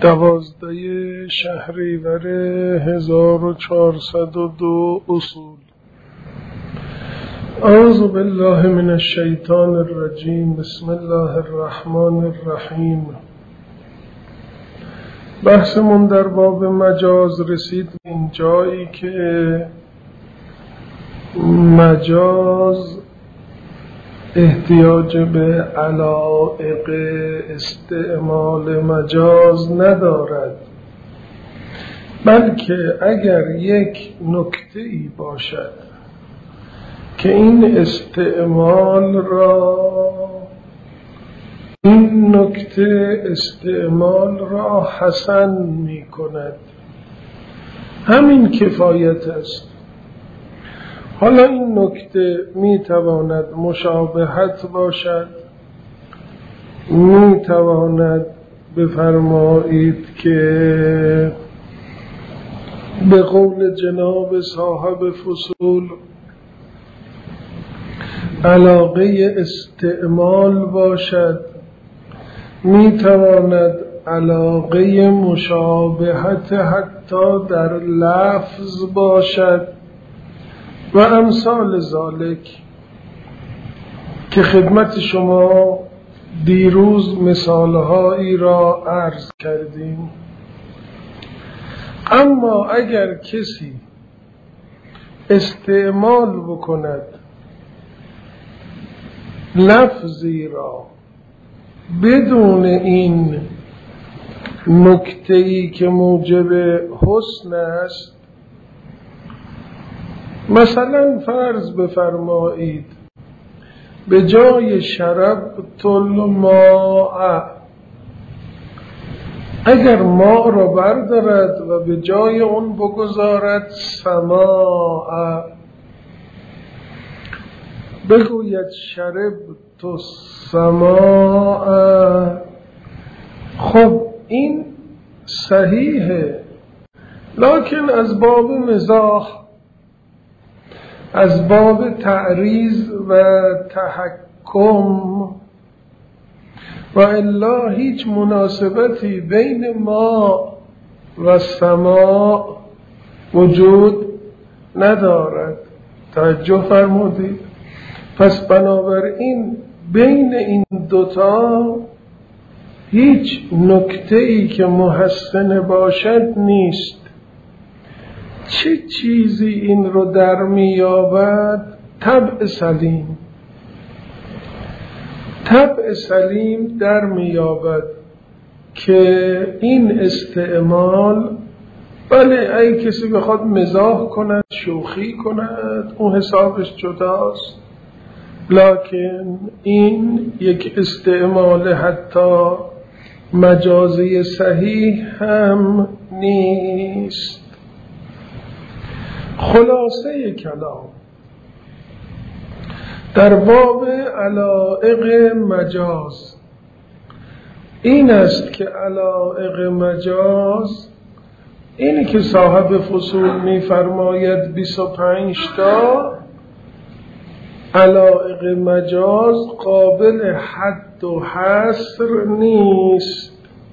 12 شهریور 1402 اصول. اعوذ بالله من الشیطان الرجیم. بسم الله الرحمن الرحیم. بحثمون در باب مجاز رسید این جایی که مجاز احتیاج به علایق استعمال مجاز ندارد، بلکه اگر یک نکته‌ای باشد که این نکته استعمال را حسن می کند، همین کفایت است. حالا این نکته می تواند مشابهت باشد، می تواند بفرمایید که به قول جناب صاحب فصول علاقه استعمال باشد، می تواند علاقه مشابهت حتی در لفظ باشد و امثال ذالک که خدمت شما دیروز مثالهایی را عرض کردیم. اما اگر کسی استعمال بکند لفظی را بدون این نکته‌ای که موجب حسن است، مثلا فرض بفرمایید به جای شربت الماء اگر ماء را بردارد و به جای اون بگذارد سماء، بگوید شربت السماء، خب این صحیحه، لکن از باب مزاح، از باب تعریض و تحکم و الا هیچ مناسبتی بین ما و سماع وجود ندارد. توجه فرمودید؟ پس بنابراین بین این دوتا هیچ نکته‌ای که محسن باشد نیست. چه چیزی این رو در می‌یابد؟ طبع سلیم. طبع سلیم در می‌یابد که این استعمال، بله ای کسی بخواد مزاح کند، شوخی کند، اون حسابش جداست، لکن این یک استعمال حتی مجازی صحیح هم نیست. خلاصه کلام در باب علایق مجاز این است که علایق مجاز اینی که صاحب فصول می فرماید 25 تا علایق مجاز قابل حد و حصر نیست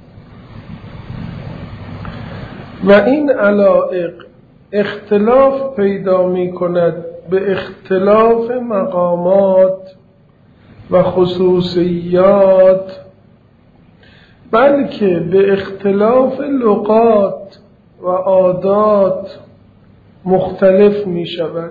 و این علایق اختلاف پیدا می کند به اختلاف مقامات و خصوصیات، بلکه به اختلاف لغات و عادات مختلف می شود.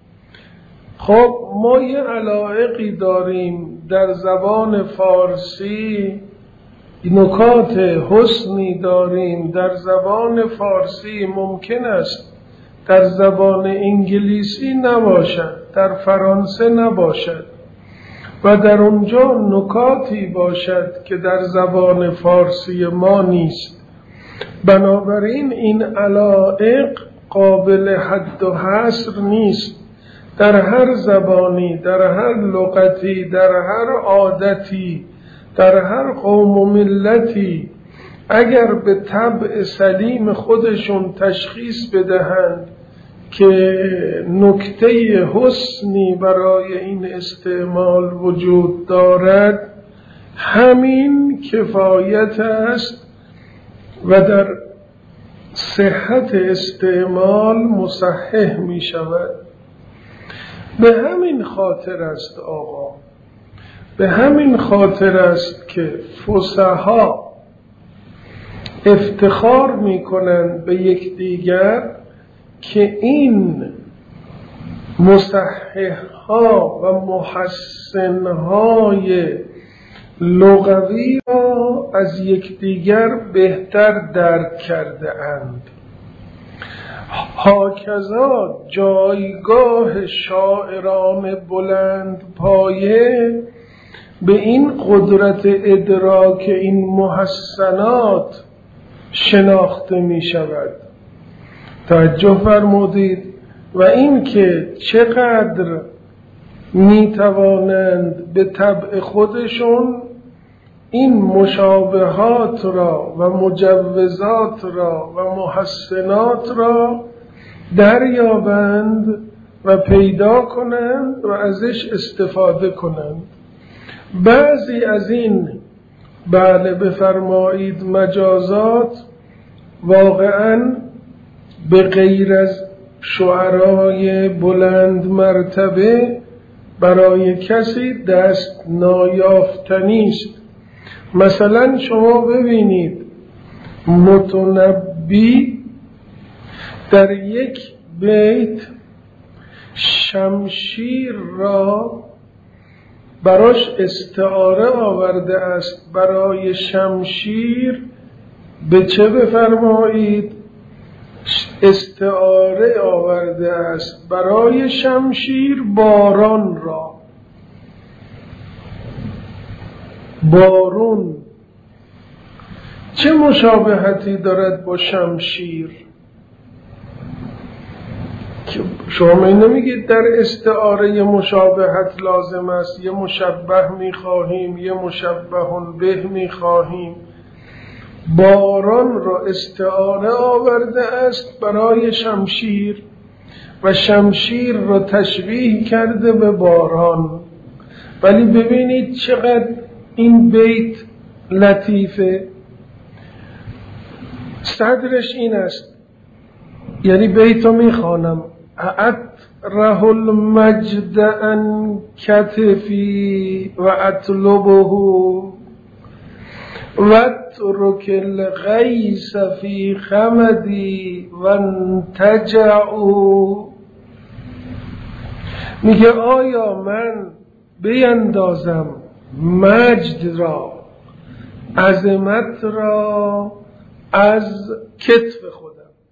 خب ما یه علایقی داریم در زبان فارسی، نکات حسنی داریم در زبان فارسی، ممکن است در زبان انگلیسی نباشد، در فرانسه نباشد و در اونجا نکاتی باشد که در زبان فارسی ما نیست. بنابراین این علایق قابل حد و حصر نیست. در هر زبانی، در هر لغتی، در هر عادتی، در هر قوم و ملتی اگر به طبع سلیم خودشون تشخیص بدهند که نکته حسنی برای این استعمال وجود دارد، همین کفایت است و در صحت استعمال مصحح می شود. به همین خاطر است آقا، به همین خاطر است که فصحا افتخار می کنند به یکدیگر که این مصحح‌ها و محسن‌های لغوی را از یکدیگر بهتر درک کرده اند. هاکذا جایگاه شاعران بلند پایه به این قدرت ادراک این محسنات شناخته می شود. توجه فرمودید. و این که چقدر می توانند به طبع خودشون این مشابهات را و مجوزات را و محسنات را دریابند و پیدا کنند و ازش استفاده کنند. بعضی از این بفرمایید مجازات واقعاً به غیر از شعرای بلند مرتبه برای کسی دست نایافتنی است. مثلا شما ببینید متنبی در یک بیت شمشیر را براش استعاره آورده است. برای شمشیر به چه بفرمایید؟ استعاره آورده است برای شمشیر باران را. بارون چه مشابهتی دارد با شمشیر؟ شما نمیگید در استعاره یه مشابهت لازم است، یه مشبه میخواهیم، یه مشبهون به میخواهیم. باران را استعاره آورده است برای شمشیر و شمشیر را تشبیه کرده به باران. ولی ببینید چقدر این بیت لطیفه. صدرش این است، یعنی بیتو میخوانم: اطرح المجد عن کتفی و اطلبه واترک الغیث فی خمدی وانتجعوا. میگه آیا من بیندازم مجد را، عظمت را از کتف خودم؟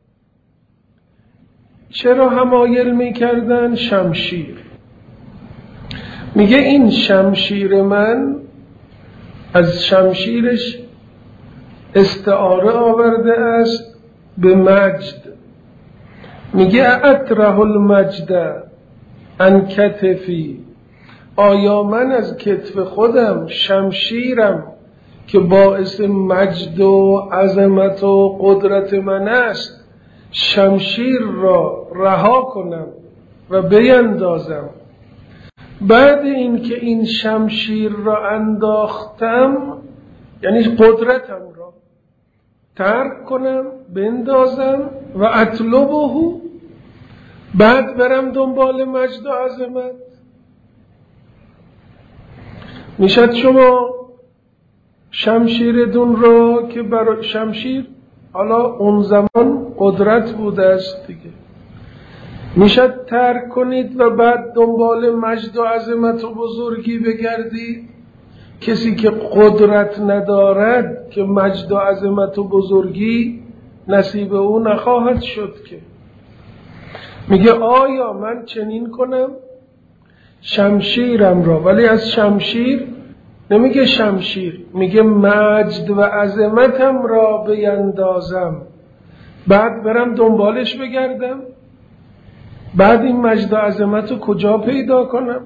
چرا حمایل میکردن؟ شمشیر. میگه این شمشیر من، از شمشیرش استعاره آورده است به مجد. میگه اطرح المجد عن کتفی، آیا من از کتف خودم شمشیرم که باعث مجد و عظمت و قدرت من است، شمشیر را رها کنم و بیندازم؟ بعد این که این شمشیر را انداختم، یعنی قدرتم را ترک کنم، بندازم و اطلبه، بعد برم دنبال مجد و عظمت؟ میشد شما شمشیر دون را که برای شمشیر حالا اون زمان قدرت بوده است دیگه، میشد ترک کنید و بعد دنبال مجد و عظمت و بزرگی بگردید؟ کسی که قدرت ندارد که مجد و عظمت و بزرگی نصیب او نخواهد شد که. میگه آیا من چنین کنم شمشیرم را، ولی از شمشیر نمیگه شمشیر، میگه مجد و عظمتم را بیندازم، بعد برم دنبالش بگردم؟ بعد این مجد و عظمت رو کجا پیدا کنم؟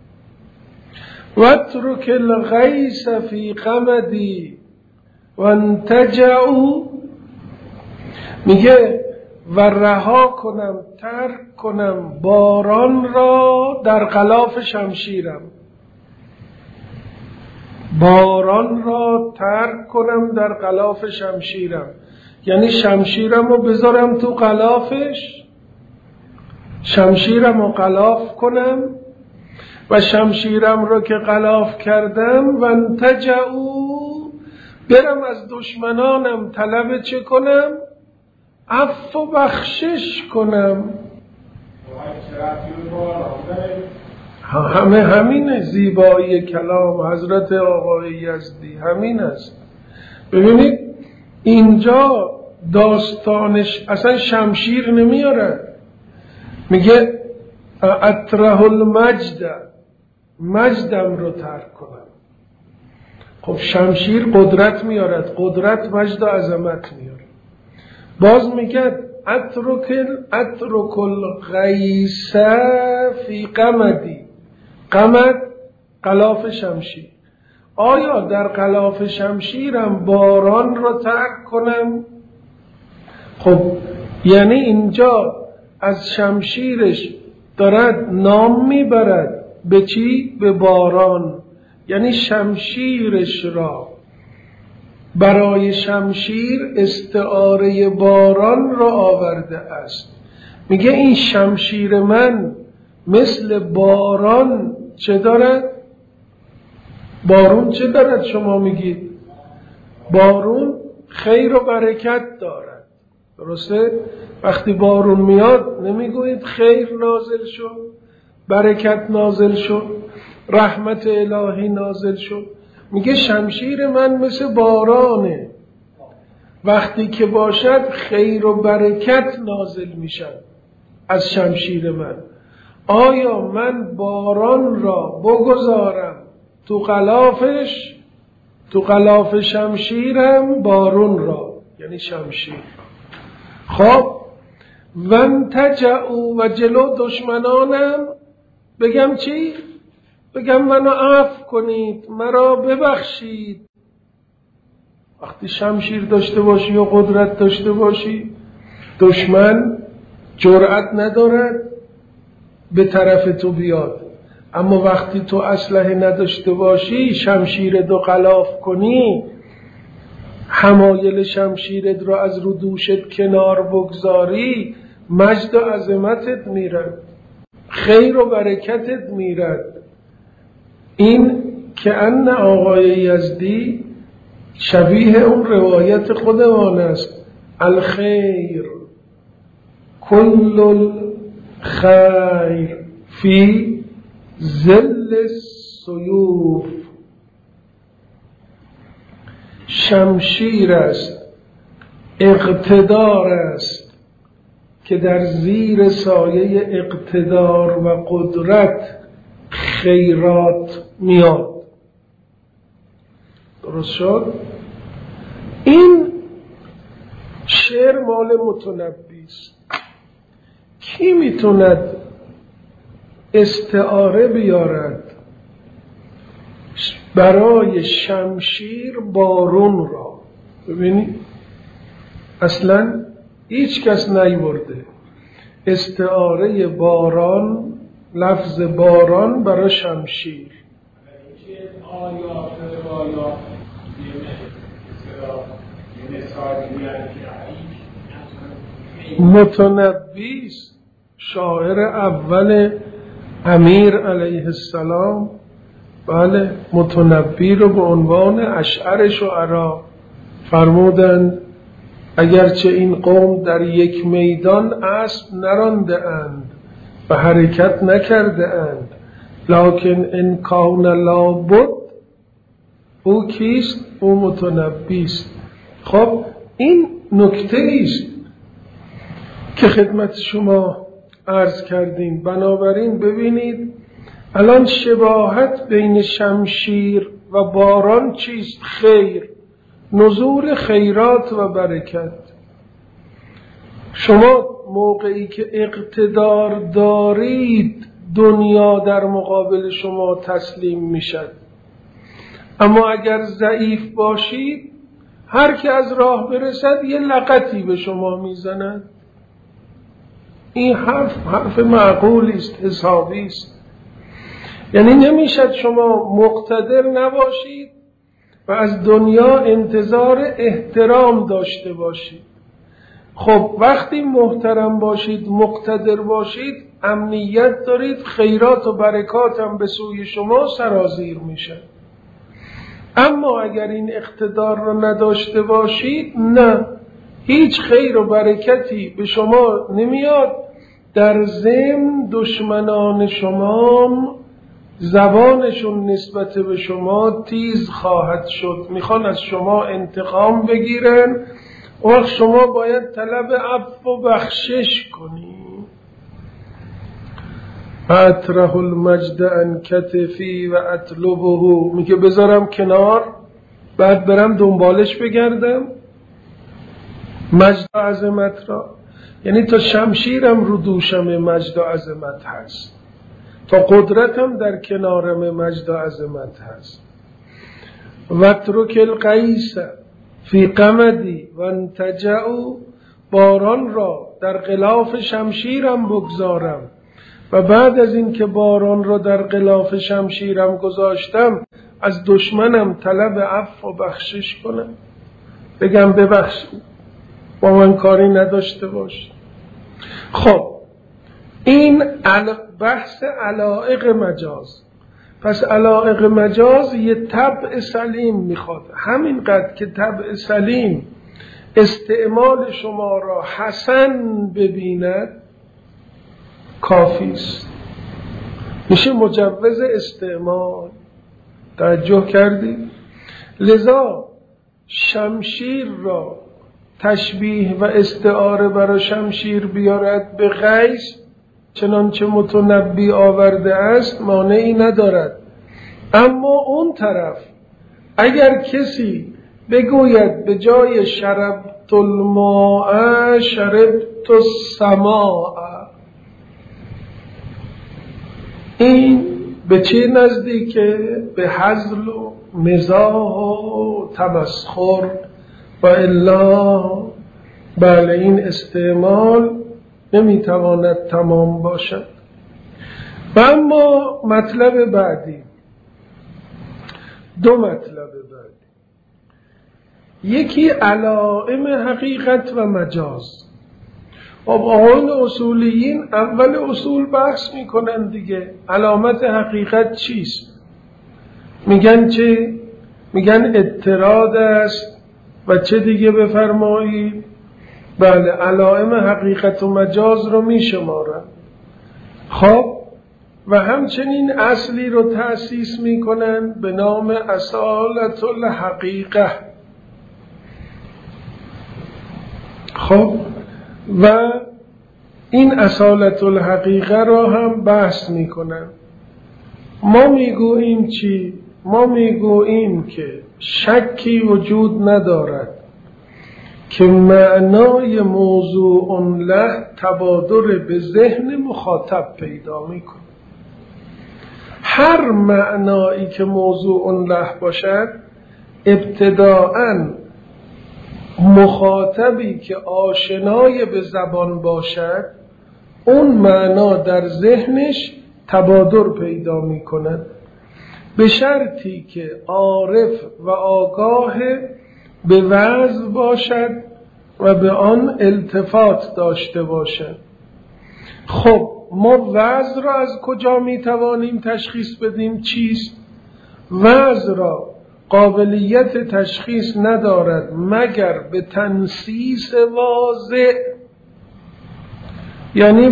واترک الغیث فی خمدی وانتجعوا، میگه و رها کنم، ترک کنم باران را در غلاف شمشیرم. باران را ترک کنم در غلاف شمشیرم. یعنی شمشیرم رو بذارم تو غلافش، شمشیرم رو غلاف کنم و شمشیرم رو که غلاف کردم و انتجعو برم از دشمنانم طلب چه کنم؟ عفو و بخشش کنم. همینه زیبایی کلام حضرت آقای یزدی، همین است. ببینید اینجا داستانش اصلا شمشیر نمیاره، میگه اطرح المجد، مجدم رو ترک کنم. خب شمشیر قدرت میارد، قدرت مجد و عظمت میاره. باز میگه اترک الغیث فی قمدی، قمد غلاف شمشیر. آیا در غلاف شمشیرم باران رو ترک کنم؟ خب یعنی اینجا از شمشیرش دارد نام میبرد به چی؟ به باران. یعنی شمشیرش را برای شمشیر استعاره باران را آورده است. میگه این شمشیر من مثل باران چه دارد؟ بارون چه دارد شما میگید؟ بارون خیر و برکت دارد. درسته؟ وقتی بارون میاد نمیگویید خیر نازل شد، برکت نازل شد، رحمت الهی نازل شد. میگه شمشیر من مثل بارانه، وقتی که باشد خیر و برکت نازل میشن از شمشیر من. آیا من باران را بگذارم تو غلافش، تو غلاف شمشیرم بارون را، یعنی شمشیر. خب وانتجعوا و جلو دشمنانم بگم چی؟ بگم منو عفو کنید، مرا ببخشید. وقتی شمشیر داشته باشی و قدرت داشته باشی، دشمن جرأت ندارد به طرف تو بیاد. اما وقتی تو اسلحه نداشته باشی، شمشیر دو غلاف کنی، حمایل شمشیرت رو از رو دوشت کنار بگذاری، مجد و عظمتت میرد، خیر و برکتت میرد. این که ان آقای یزدی شبیه اون روایت خودمان است، الخیر کل الخیر فی ظل السیوف. شمشیر است، اقتدار است که در زیر سایه اقتدار و قدرت خیرات میاد. درست شد؟ این شعر مال متنبی است. کی میتوند استعاره بیارد برای شمشیر بارون را؟ ببینید اصلا هیچ کس نیورده استعاره باران، لفظ باران برای شمشیر. متنبی شاعر اول امیر علیه السلام، بله، متنبی رو به عنوان اشعر شعرا فرمودند اگرچه این قوم در یک میدان اسب نرانده اند و حرکت نکرده اند، لکن ان کان لابد، او کیست؟ او متنبی است. خب این نکته است که خدمت شما عرض کردیم. بنابراین ببینید الان شباهت بین شمشیر و باران چیست؟ خیر، نزول خیرات و برکت. شما موقعی که اقتدار دارید دنیا در مقابل شما تسلیم میشد، اما اگر ضعیف باشید هر که از راه برسد یه لغتی به شما میزند. این حرف معقولی است، حسابی است. یعنی نمیشد شما مقتدر نباشید و از دنیا انتظار احترام داشته باشید. خب وقتی محترم باشید، مقتدر باشید، امنیت دارید، خیرات و برکات هم به سوی شما سرازیر میشه. اما اگر این اقتدار رو نداشته باشید، نه، هیچ خیر و برکتی به شما نمیاد. در ضمن دشمنان شما زبانشون نسبت به شما تیز خواهد شد، میخوان از شما انتقام بگیرن، وقت شما باید طلب عفو و بخشش کنی. اطرح المجد عن کتفی و اطلبه، میگه بذارم کنار بعد برم دنبالش بگردم. مجد و عظمت را، یعنی تا شمشیرم رو دوشم مجد و عظمت هست، تا قدرتم در کنارم مجد و عظمت هست. وترک القیس فی قمدی و انتجعوا، باران را در غلاف شمشیرم بگذارم و بعد از این که باران را در غلاف شمشیرم گذاشتم از دشمنم طلب عفو و بخشش کنم، بگم ببخش، با من کاری نداشته باش. خب این بحث علایق مجاز. پس علایق مجاز یه طبع سلیم میخواد. همینقدر که طبع سلیم استعمال شما را حسن ببیند کافی است، میشه مجوز استعمال. توجه کردید؟ لذا شمشیر را تشبیه و استعاره برای شمشیر بیارد به قیس، چنانچه متنبی آورده است، مانعی ندارد. اما اون طرف اگر کسی بگوید به جای شربت الماء شربت السماء، این به چه نزدیکه؟ به هزل و مزاح و تمسخر. و الا بله این استعمال نمیتواند تمام باشد. و اما مطلب بعدی، دو مطلب بعدی، یکی علائم حقیقت و مجاز. خب آقایان اصولیین اول اصول بحث میکنن دیگه، علامت حقیقت چیست؟ میگن چه؟ میگن اضطراد است. و چه دیگه بفرمایید؟ بله علائم حقیقت و مجاز رو میشمارن. خب و همچنین اصلی رو تأسیس میکنن به نام اصالت الحقیقه. خب و این اصالت الحقیقه را هم بحث میکنن. ما میگوییم چی؟ ما میگوییم که شکی وجود ندارد که معنای موضوع له تبادر به ذهن مخاطب پیدا میکنه. هر معنایی که موضوع له باشد، ابتداءً مخاطبی که آشنای به زبان باشد، اون معنا در ذهنش تبادر پیدا میکند، به شرطی که عارف و آگاه به وضع باشد و به آن التفات داشته باشد. خب ما وضع را از کجا میتوانیم تشخیص بدیم؟ چیست؟ وضع را قابلیت تشخیص ندارد مگر به تنصیص واضح. یعنی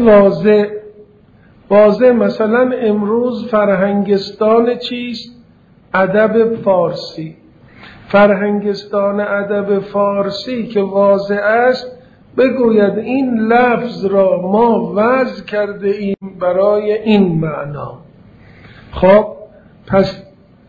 واضح مثلا امروز فرهنگستان چیست؟ ادب فارسی. فرهنگستان ادب فارسی که واضح است بگوید این لفظ را ما وضع کرده ایم برای این معنا. خب پس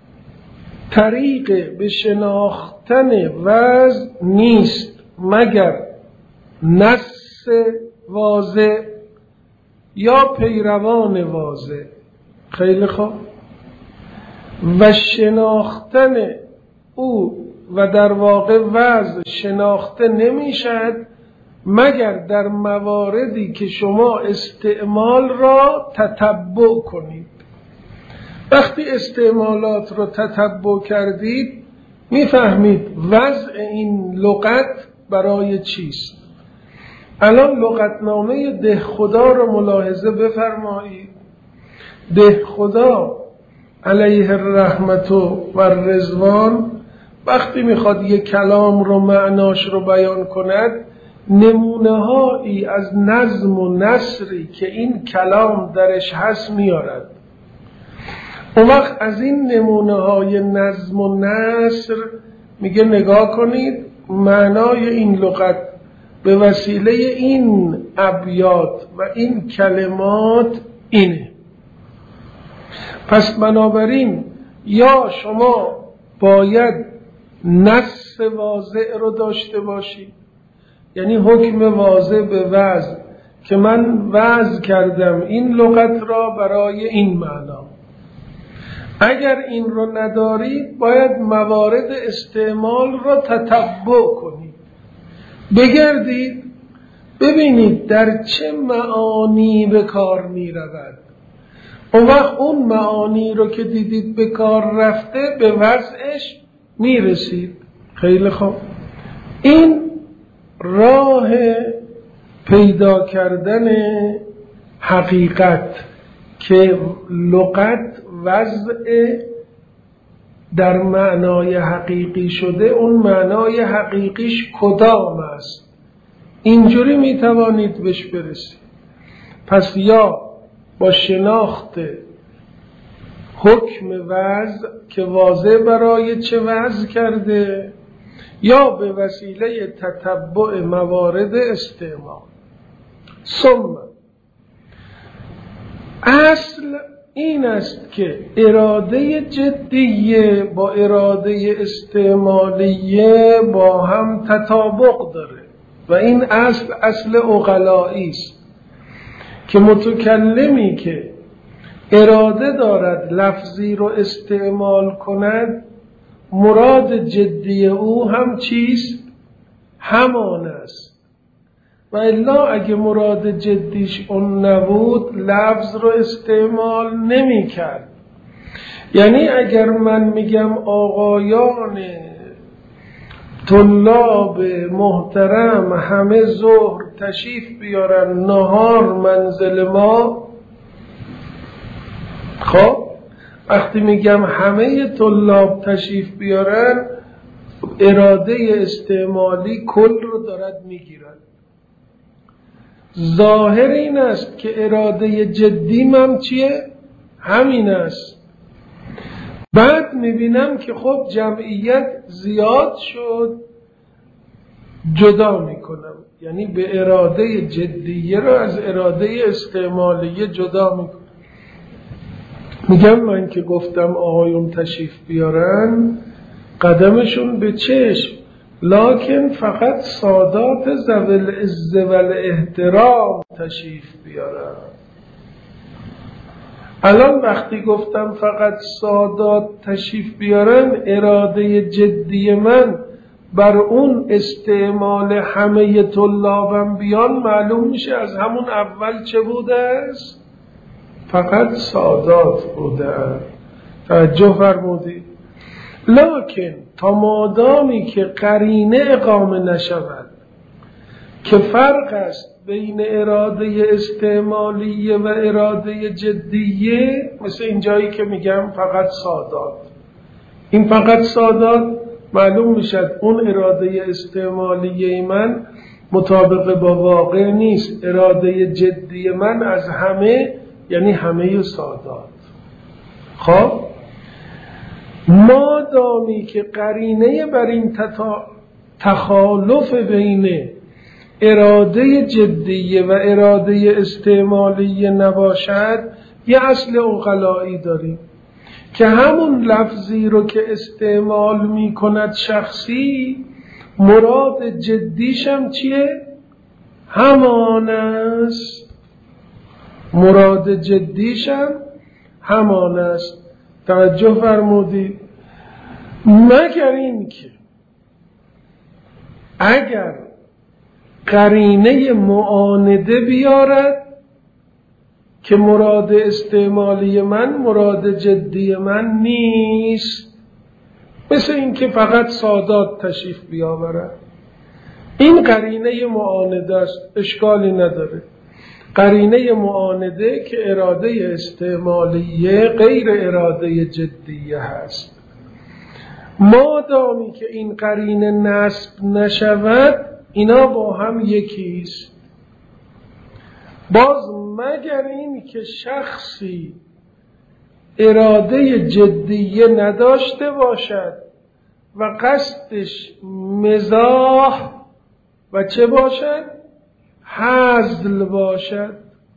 طریق به شناختن وضع نیست مگر نص واضح یا پیروان واضح. خیلی خوب. و شناختن او و در واقع وضع شناخته نمیشد مگر در مواردی که شما استعمال را تتبع کنید. وقتی استعمالات را تتبع کردید میفهمید وضع این لغت برای چیست. الان لغتنامه دهخدا رو ملاحظه بفرمایید. دهخدا علیه الرحمت و رضوان وقتی میخواد یک کلام رو معناش رو بیان کند، نمونه هایی از نظم و نثری که این کلام درش هست میارد. اون وقت از این نمونه های نظم و نثر میگه نگاه کنید معنای این لغت به وسیله این ابیات و این کلمات اینه. پس بنابراین یا شما باید نص واضح رو داشته باشید، یعنی حکم واضح به وضع که من وضع کردم این لغت را برای این معنا. اگر این رو ندارید باید موارد استعمال را تتبع کنید، بگردید ببینید در چه معانی به کار می رود. اون وقت اون معانی رو که دیدید به کار رفته به وضعش می رسید. خیلی خوب، این راه پیدا کردن حقیقت که لغت وضع در معنای حقیقی شده، اون معنای حقیقیش کدام است، اینجوری میتوانید بهش برسید. پس یا با شناخت حکم وضع که واضح برای چه وضع کرده، یا به وسیله تتبع موارد استعمال. ثم اصل این است که اراده جدیه با اراده استعمالیه با هم تطابق داره و این اصل عقلایی است که متکلمی که اراده دارد لفظی رو استعمال کند، مراد جدی او هم چیست؟ همان است. و الا اگه مراد جدیش اون نبود لفظ رو استعمال نمی کرد. یعنی اگر من میگم آقایان طلاب محترم همه ظهر تشریف بیارن نهار منزل ما، خب وقتی میگم همه طلاب تشریف بیارن، اراده استعمالی کل رو دارد میگیرد. ظاهر این است که اراده جدی من چیه؟ همین است. بعد میبینم که خب جمعیت زیاد شد، جدا میکنم، یعنی به اراده جدیه رو از اراده استعمالیه جدا میکنم. میگم من که گفتم آقایون تشریف بیارن، قدمشون به چشم، لکن فقط سادات ذوی العز و الاحترام تشریف بیارن. الان وقتی گفتم فقط سادات تشریف بیارن، اراده جدی من بر اون استعمال همه طلابم بیان معلوم میشه از همون اول چه بوده است؟ فقط سادات بوده. توجه فرمودید؟ لکن تا مادامی که قرینه اقامه نشود که فرق است بین اراده استعمالیه و اراده جدیه، مثل این جایی که میگم فقط سادات، این فقط سادات معلوم میشد اون اراده استعمالیه من مطابق با واقع نیست، اراده جدی من از همه، یعنی همه سادات. خب مادامی که قرینه بر این تخالف بین اراده جدیه و اراده استعمالیه نباشد، یه اصل عقلایی داریم که همون لفظی رو که استعمال می کند شخصی، مراد جدیشم چیه؟ همان است. مراد جدیشم همان است. توجه فرمودید؟ مگر این که اگر قرینه معانده بیارد که مراد استعمالی من مراد جدی من نیست، مثل این که فقط سادات تشریف بیاورد، این قرینه معانده است، اشکالی نداره. قرینه معانده که اراده استعمالیه غیر اراده جدیه هست. مادامی که این قرینه نصب نشود اینا با هم یکیست. باز مگر این که شخصی اراده جدیه نداشته باشد و قصدش مزاح و چه باشد؟ هزل باشد.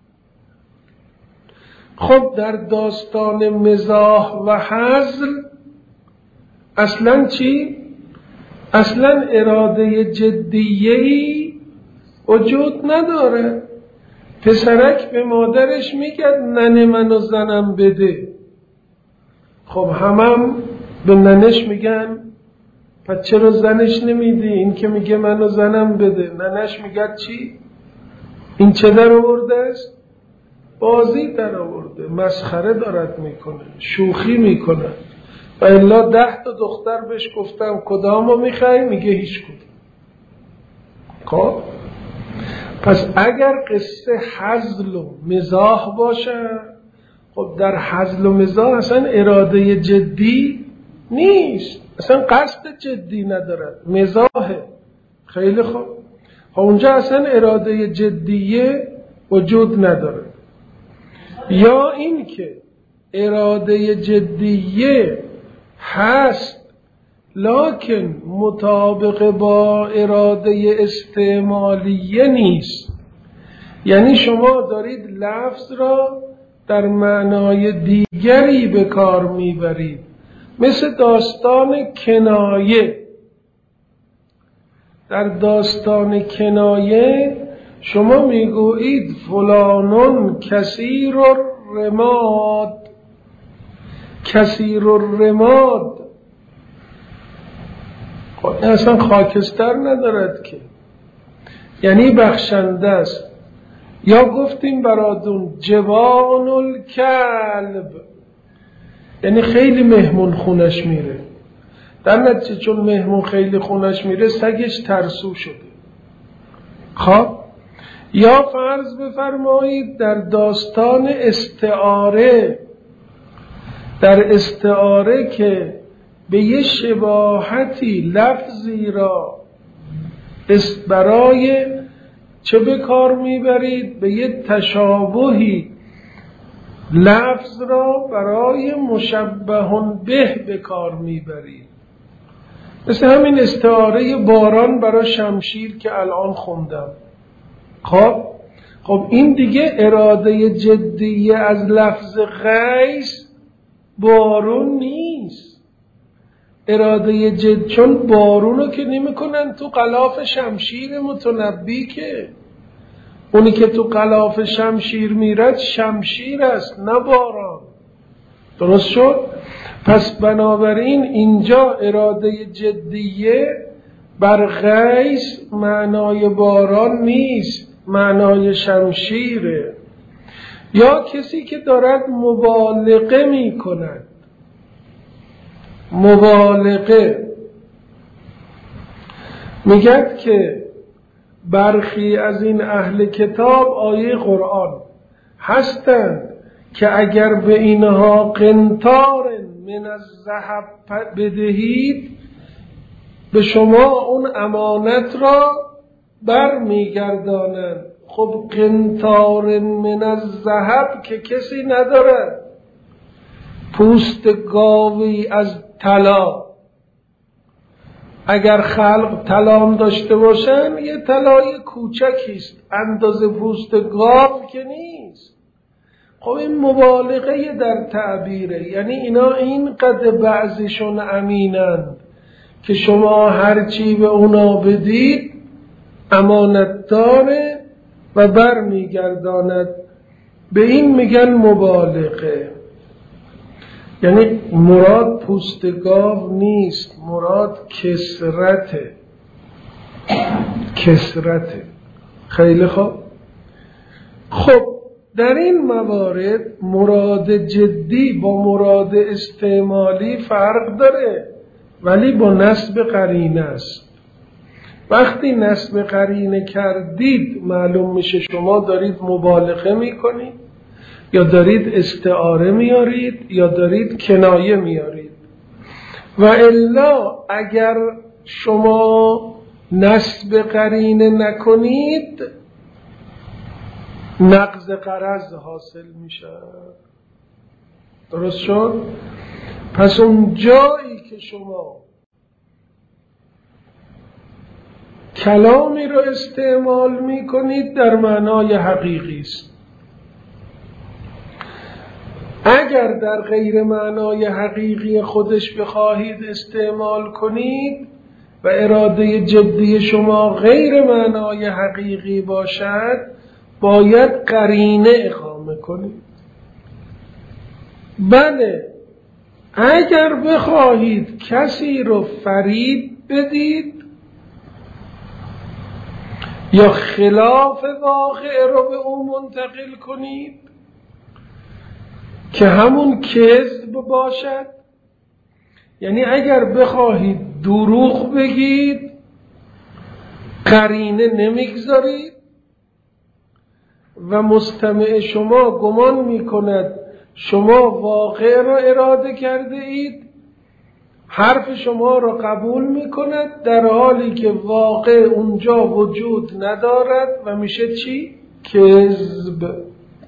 خب در داستان مزاح و هزل اصلا چی؟ اصلا اراده جدیه‌ای وجود نداره. پسرک به مادرش میگه ننه منو زنم بده. خب هم به ننش میگن پس چرا زنش نمیدی؟ این که میگه منو زنم بده، ننش میگه چی؟ این چه در آورده است؟ بازی در آورده، مسخره دارد میکنه، شوخی میکنه. و الا 10 تا دختر بهش گفتم کدامو میخوای؟ میگه هیچ کدوم. خب پس اگر قصه هزل و مزاح باشه، خب در هزل و مزاح اصلا اراده جدی نیست، اصلا قصد جدی ندارد، مزاحه. خیلی خوب، اونجا اصلا اراده جدیه وجود نداره. یا این که اراده جدیه هست لکن مطابق با اراده استعمالیه نیست، یعنی شما دارید لفظ را در معنای دیگری به کار میبرید، مثل داستان کنایه. در داستان کنایه شما میگویید فلانون کثیر الرماد. کثیر الرماد اصلا خاکستر ندارد که، یعنی بخشنده است. یا گفتیم برادون جوان الکلب، یعنی خیلی مهمون خونش میره، در نتیجه چون مهمون خیلی خونش میره سگش ترسو شده. خب یا فرض بفرمایید در داستان استعاره، در استعاره که به یه شباهتی لفظی را برای چه به کار میبرید؟ به یه تشابهی لفظ را برای مشبه به به کار میبرید. مثل همین استعاره باران برای شمشیر که الان خوندم. خب این دیگه اراده جدیه از لفظ غیث بارون نیست. اراده جد، چون بارونو که نمیکنن تو غلاف شمشیر متنبی، که اونی که تو غلاف شمشیر میرد شمشیر است نه باران. درست شد؟ پس بنابراین اینجا اراده جدیه بر غیث معنای باران نیست، معنای شمشیره. یا کسی که دارد مبالغه می کند، مبالغه میگد که برخی از این اهل کتاب آیه قرآن هستند که اگر به اینها قنطار من الذهب بدهید به شما اون امانت را بر میگردانند. خب قنطار من الذهب که کسی نداره، پوست گاوی از طلا. اگر خلق طلا داشته باشن یه طلای کوچکیست، اندازه پوست گاو که نیست. خب این مبالغه در تعبیره، یعنی اینا اینقدر بعضیشون امینند که شما هرچی به اونا بدید امانت داره و بر میگرداند. به این میگن مبالغه. یعنی مراد پوست گاو نیست، مراد کسرته. کسرته. خیلی خوب. خب در این موارد مراد جدی با مراد استعمالی فرق داره، ولی با نسب قرینه است. وقتی نصب قرینه کردید معلوم میشه شما دارید مبالغه میکنید یا دارید استعاره میارید یا دارید کنایه میارید. و الا اگر شما نصب قرینه نکنید نقض غرض حاصل میشه. درست شد؟ پس اون جایی که شما کلامی رو استعمال میکنید در معنای حقیقی است. اگر در غیر معنای حقیقی خودش بخواهید استعمال کنید و اراده جدی شما غیر معنای حقیقی باشد باید قرینه اقامه کنید. بله اگر بخواهید کسی رو فریب بدید یا خلاف واقع رو به او منتقل کنید که همون کذب باشد، یعنی اگر بخواهید دروغ بگید قرینه نمیگذارید و مستمع شما گمان میکند شما واقع را اراده کرده اید، حرف شما را قبول میکند در حالی که واقع اونجا وجود ندارد و میشه چی؟ کذب.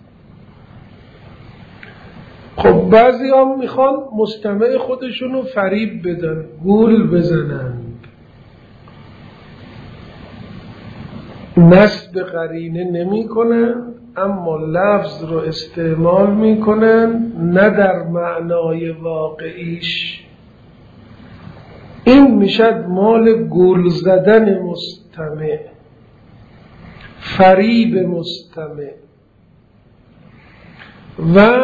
خب بعضی هم میخوان مستمع خودشونو فریب بدن، گول بزنن، نصب قرینه نمی کنن اما لفظ رو استعمال می کنن نه در معنای واقعیش. این میشد مال گول زدن مستمع، فریب مستمع و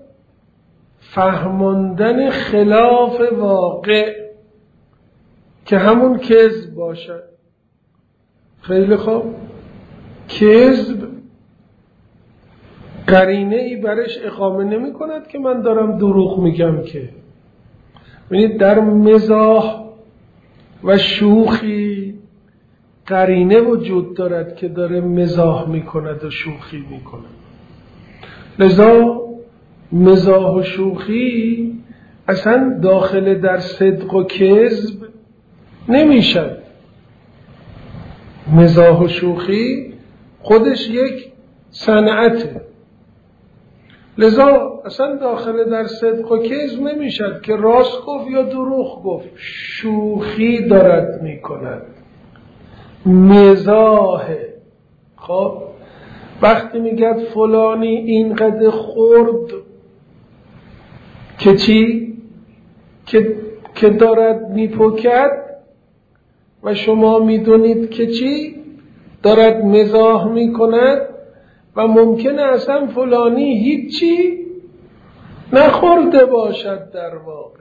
فهماندن خلاف واقع که همون کذب باشد. خیلی خوب، کذب قرینه ای برش اقامه نمی کند که من دارم دروغ میگم. که ببینید در مزاح و شوخی قرینه وجود دارد که داره مزاح میکند و شوخی میکند. لذا مزاح و شوخی اصلا داخل در صدق و کذب نمیشد. مزاح و شوخی خودش یک صنعته، لذا اصلا داخل در صدق و کذب نمیشد که راست گفت یا دروغ گفت. شوخی دارد میکند، مزاح. خب وقتی میگه فلانی اینقدر خورد که چی؟ که دارد میپکد و شما میدونید که چی؟ دارد مزاح میکند و ممکنه اصلا فلانی هیچی نخورده باشد در واقع.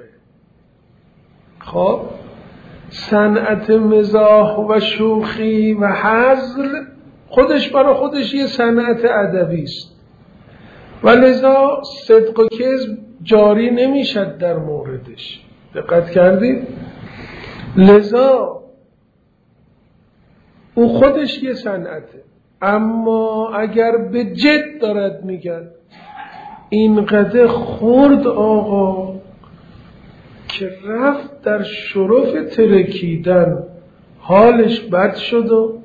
خب صنعت مزاح و شوخی و هزل خودش برای خودش یه صنعت ادبی است و لذا صدق و کذب جاری نمیشد در موردش. دقت کردید؟ لذا او خودش یه صنعته. اما اگر به جد دارد میگن اینقدر خورد آقا که رفت در شرف ترکیدن، حالش بد شد و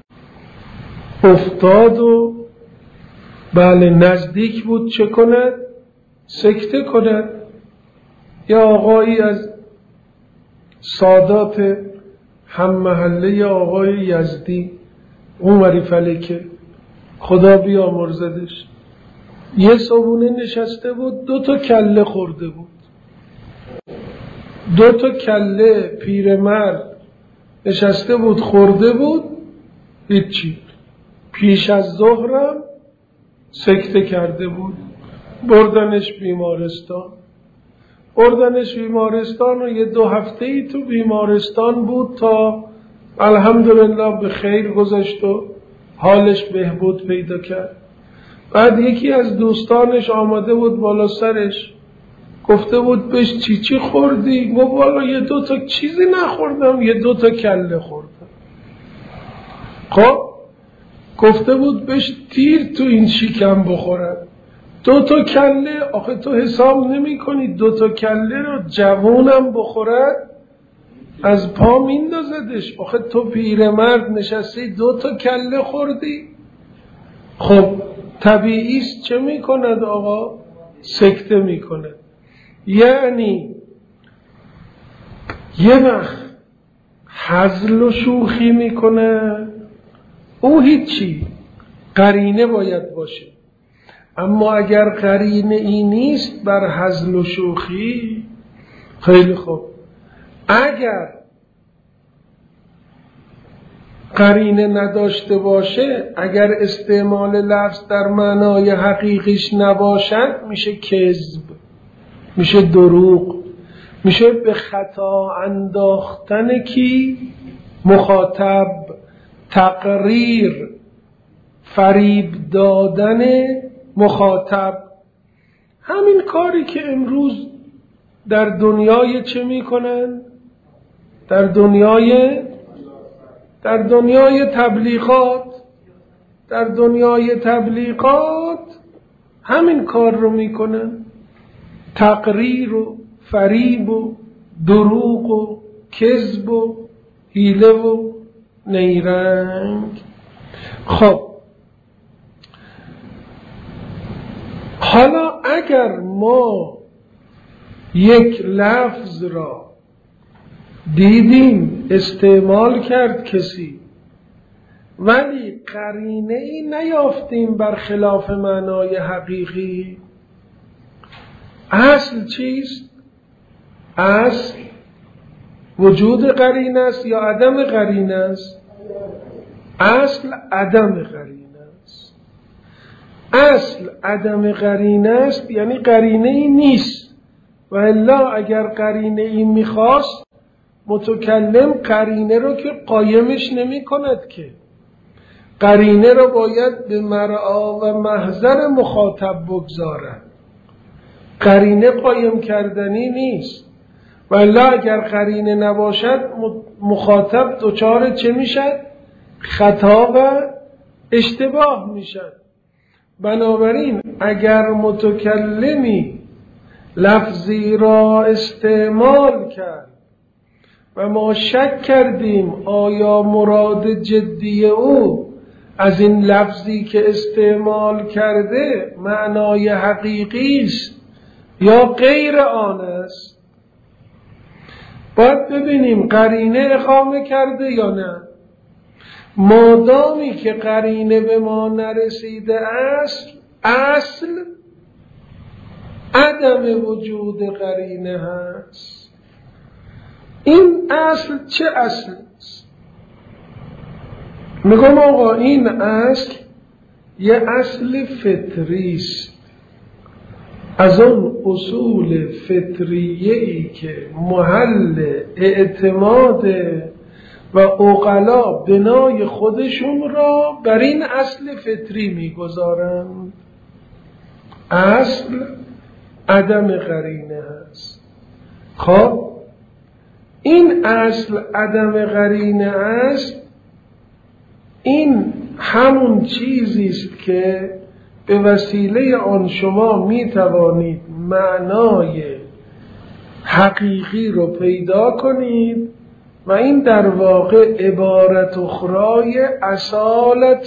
افتاد و بله نزدیک بود چه کند؟ سکته کند. یا آقایی از سادات هم محله آقای یزدی اونوری فلکه خدا بیامرزدش، یه صبونه نشسته بود 2 کله خورده بود. 2 کله پیرمرد نشسته بود خورده بود، هیچی. پیش از ظهرم سکته کرده بود. بردنش بیمارستان و یه 2 هفته‌ای تو بیمارستان بود تا الحمدلله به خیر گذشت و حالش بهبود پیدا کرد. بعد یکی از دوستانش آمده بود بالا سرش، گفته بود بهش چی خوردی؟ گفت والا یه 2 تا چیزی نخوردم، یه 2 کله خوردم. خب گفته بود بهش تیر تو این شکم بخورد. 2 کله، آخه تو حساب نمی کنی 2 کله رو جوونم بخورد از پا میندازدش. آخه تو پیرمرد نشستی 2 کله خوردی. خب طبیعیست چه میکند آقا؟ سکته میکند. یعنی یه وقت هزل و شوخی میکنه، او هیچی، قرینه باید باشه. اما اگر قرینه ای نیست بر هزل و شوخی، خیلی خوب. اگر قرینه نداشته باشه، اگر استعمال لفظ در معنای حقیقیش نباشد، میشه کذب، میشه دروغ، میشه به خطا انداختن کی؟ مخاطب، تقریر، فریب دادن مخاطب. همین کاری که امروز در دنیای چه میکنن؟ در دنیای تبلیغات همین کار رو میکنن، تقریر و فریب و دروغ و کذب و حیله و نیرنگ. خب حالا اگر ما یک لفظ را دیدیم استعمال کرد کسی، ولی قرینه ای نیافتیم بر خلاف معنای حقیقی، اصل چیست؟ اصل وجود قرینه است یا عدم قرینه است؟ اصل عدم قرینه است. اصل عدم قرینه است، یعنی قرینه ای نیست. و الا اگر قرینه ای میخواست، متکلم قرینه رو که قایمش نمی کند که، قرینه رو باید به مرعا و محضر مخاطب بگذارد. قرینه قایم کردنی نیست. و الا اگر قرینه نباشد، مخاطب دچار چه میشد؟ خطا و اشتباه میشد. بنابراین اگر متکلمی لفظی را استعمال کرد و ما شک کردیم آیا مراد جدی او از این لفظی که استعمال کرده معنای حقیقی است یا غیر آن است، باید ببینیم قرینه اقامه کرده یا نه. مادامی که قرینه به ما نرسیده اصل عدم وجود قرینه هست. این اصل چه اصل است؟ میگم آقا این اصل یه اصل فطری است، از اون اصول فطریه‌ای که محل اعتماد و عقلا بنای خودشون را بر این اصل فطری میگذارند. اصل عدم قرینه هست. خب این اصل عدم قرینه است، این همون چیزی است که به وسیله آن شما می توانید معنای حقیقی رو پیدا کنید و این در واقع عبارت اخرای اصالت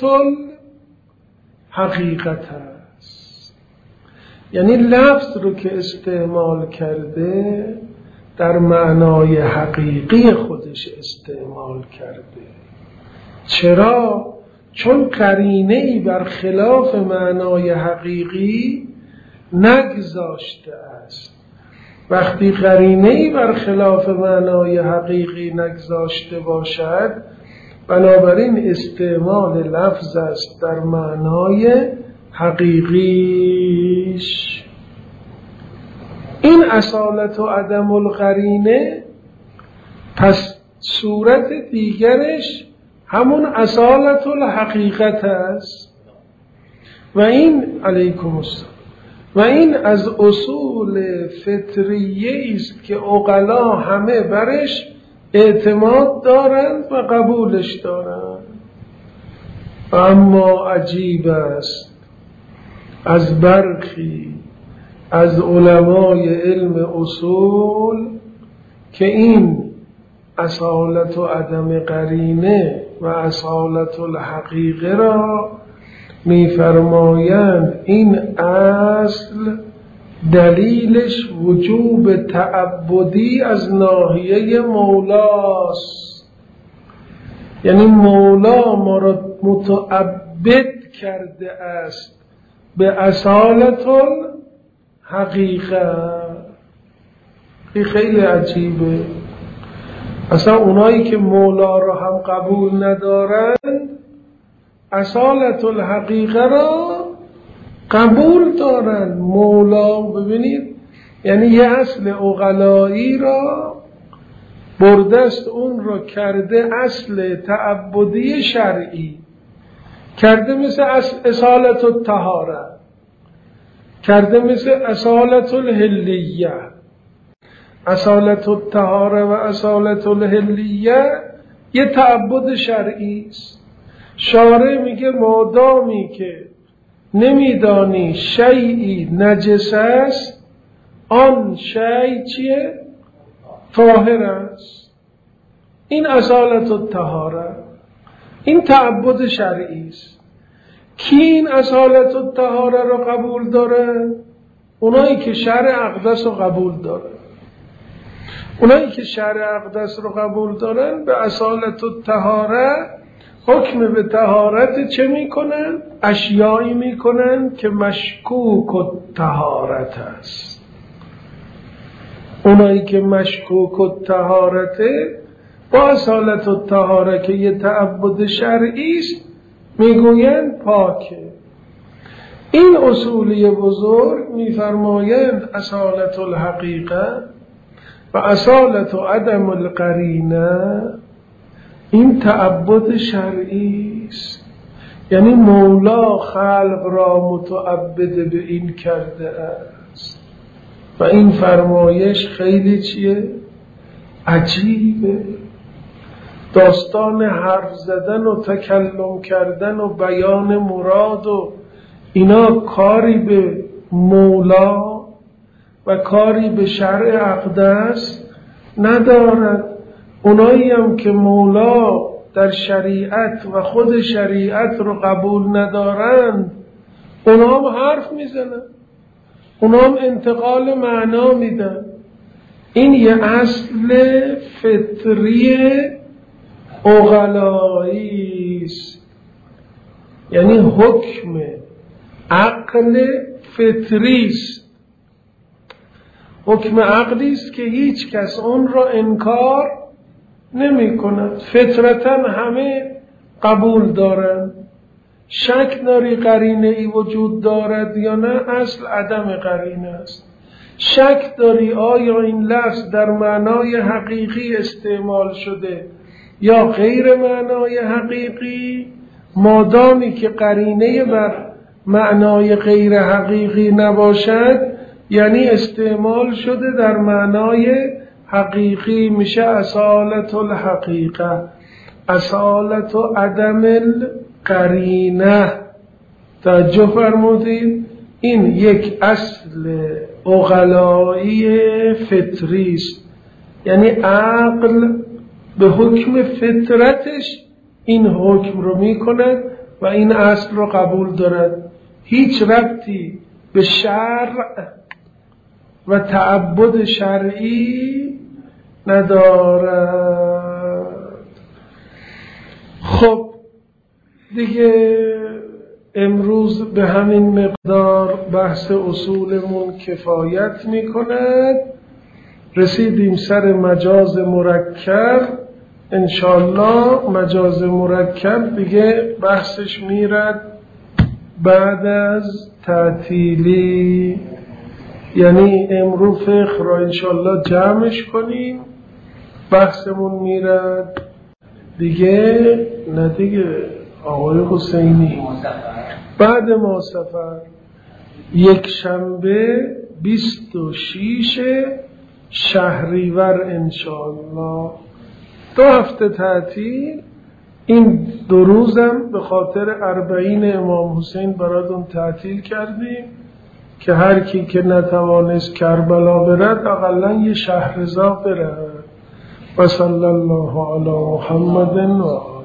الحقیقت است. یعنی لفظ رو که استعمال کرده در معنای حقیقی خودش استعمال کرده. چرا؟ چون قرینه‌ای بر خلاف معنای حقیقی نگذاشته است. وقتی قرینه‌ای بر خلاف معنای حقیقی نگذاشته باشد، بنابراین استعمال لفظ است در معنای حقیقیش. این اصالت و عدم القرینه، پس صورت دیگرش همون اصالت الحقیقت است. و این علیکم السلام، و این از اصول فطریه است که عقلا همه برش اعتماد دارند و قبولش دارند. اما عجیب است از برخی از علمای علم اصول که این اصالت و عدم قرینه و اصالت الحقیقه را می‌فرمایند این اصل دلیلش وجوب تعبدی از ناحیه مولاست، یعنی مولا ما را متعبد کرده است به اصالت الحقیقه. این خیلی عجیبه. اصلا اونایی که مولا را هم قبول ندارند اصالت الحقیقه را قبول دارند. مولا ببینید یعنی یه اصل عقلایی را بردست، اون را کرده اصل تعبدی شرعی، کرده مثل اصالت الطهاره، کرده مثل اصالت الحلیه. اصالت الطهاره و اصالت الحلیه یه تعبد شرعی است. شارع میگه مادامی که نمیدانی شیئی نجس است آن شیء چیه؟ طاهر است. این اصالت الطهاره، این تعبد شرعی است. کی این اصالت الطهاره را قبول داره؟ اونایی که شرع اقدس رو قبول داره. اونایی که شرع اقدس رو قبول دارن به اصالت الطهاره حکم به طهارت چه میکنن؟ اشیایی میکنن که مشکوک الطهارت است. اونایی که مشکوک الطهارته با اصالت الطهاره که یه تعبد شرعی است میگویند پاکه. این اصولی بزرگ میفرمایند اصالت الحقیقه و اصالت و عدم القرینه این تعبد شرعی است. یعنی مولا خلق را متعبد به این کرده است و این فرمایش خیلی چیه؟ عجیبه. داستان حرف زدن و تکلم کردن و بیان مراد و اینا کاری به مولا و کاری به شرع اقدس ندارد. اونایی هم که مولا در شریعت و خود شریعت رو قبول ندارند اونا هم حرف میزنن، اونا هم انتقال معنا میدن. این یه اصل فطری عقلایی است، یعنی حکم عقل فطری است. حکم عقلی است که هیچ کس اون را انکار نمی کند. فطرتا همه قبول دارند. شک داری قرینه ای وجود دارد یا نه؟ اصل عدم قرینه است. شک داری آیا این لفظ در معنای حقیقی استعمال شده یا غیر معنای حقیقی؟ مادامی که قرینه بر معنای غیر حقیقی نباشد یعنی استعمال شده در معنای حقیقی، میشه اصالت الحقیقه، اصالت و عدم القرینه. توجه فرمودید؟ این یک اصل عقلایی فطری است، یعنی عقل به حکم فطرتش این حکم رو میکند و این اصل رو قبول دارد. هیچ ربطی به شرع و تعبد شرعی ندارد. خب دیگه امروز به همین مقدار بحث اصولمون کفایت میکند. رسیدیم سر مجاز مرکب. انشالله مجاز مرکب دیگه بحثش میرد بعد از تعطیلی، یعنی امروز فقه را انشالله جمعش کنیم، بحثمون میرد دیگه. نه دیگه آقای حسینی بعد ما سفر یک شنبه 26 شهریور انشالله 2 هفته تعطیل این 2 روزم به خاطر 40 امام حسین براتون تعطیل کردیم که هر کی که نتوانست کربلا برد اقلا یه شهرزا برد. و صلی الله علی محمد و